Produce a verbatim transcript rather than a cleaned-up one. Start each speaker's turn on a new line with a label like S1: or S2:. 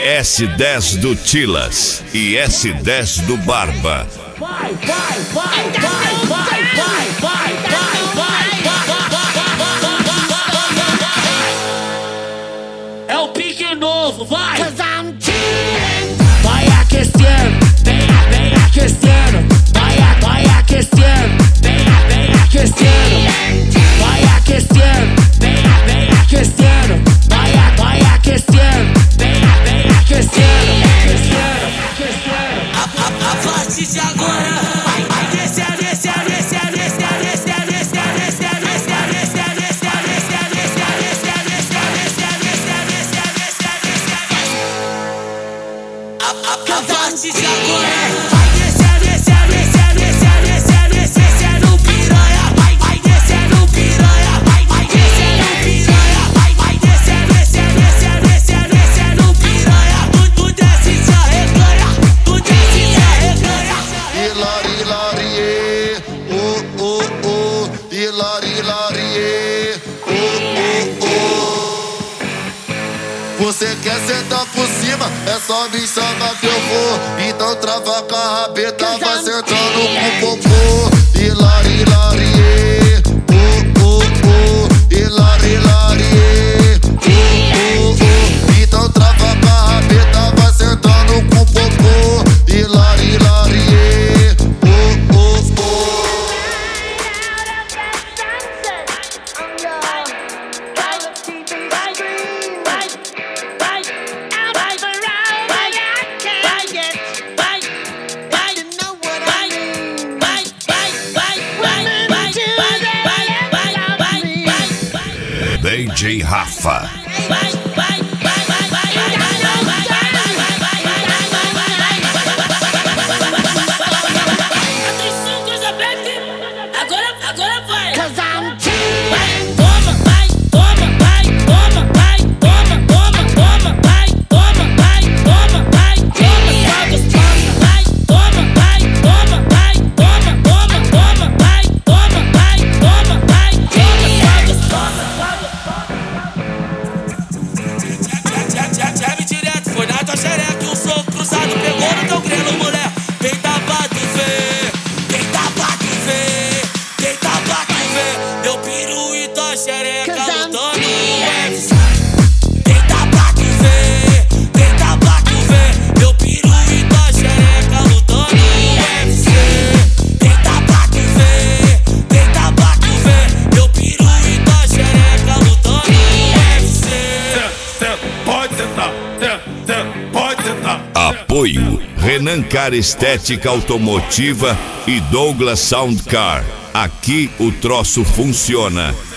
S1: S dez do Tilas e S dez do Barba.
S2: Vai, vai, vai, vai, vai, vai, vai, vai, vai, vai. É o pique novo, vai. Vai aquecendo, vem, vem aquecendo. Vai, vai aquecendo, vem, vem aquecendo. Vai aquecendo, vem, vem aquecendo. Vai, vai aquecendo, vem, vem aquecendo. Aquecendo, aquecendo.
S3: A, a, a partir de agora vai, vai descer, descer, descer, descer, descer, descer, descer, descer, descer, descer, descer, descer, descer, descer, descer, descer, descer, descer, descer. A, a, a partir de agora vai descer, descer, descer, descer, descer, descer, descer no piranha. Vai, vai descer no piranha. Vai, vai descer no piranha. Vai, vai descer, descer, descer, descer, descer no piranha. Tu, tu desce e se arreganha. Tu desce e se arreganha.
S4: Hilari, hilarie, oh, oh, oh. Hilari, hilarie, oh, oh, oh. Você quer sentar por cima? É só me chamar que eu vou. Então trava com a rabeta, vai sentando com o popô. Hilari, hilarie, oh, oh, oh. Hilari, hilarie, oh, oh, oh. Então trava com a rabeta, vai sentando com o popô. Hilari, hilarie, oh, oh, oh.
S1: D J Rafa.
S3: Atenção, coisa black. Agora, agora vai.
S2: Cause I'm
S3: Vai, toma, vai, toma, vai, toma, vai, toma, toma, toma, vai, toma, vai, toma, vai, toma, só gostosa. Vai, toma, vai, toma, vai, toma, toma, toma, vai, toma, vai, toma, vai, toma, só gostosa. Jab direto, foi na tua xereca. Um soco cruzado pegou no teu grelo, mulher. Deita pra tu ver, deita pra tu ver, deita pra tu ver. Meu peru e tua xereca lutando no U F C. Deita pra tu ver, deita pra tu ver. Meu peru e tua xereca lutando no U F C. Deita pra tu ver, deita pra tu ver. Meu peru e tua xereca lutando no U F C.
S5: Pode sentar, pode sentar.
S1: Apoio Renan Car Estética Automotiva e Douglas Sound Car. Aqui o troço funciona.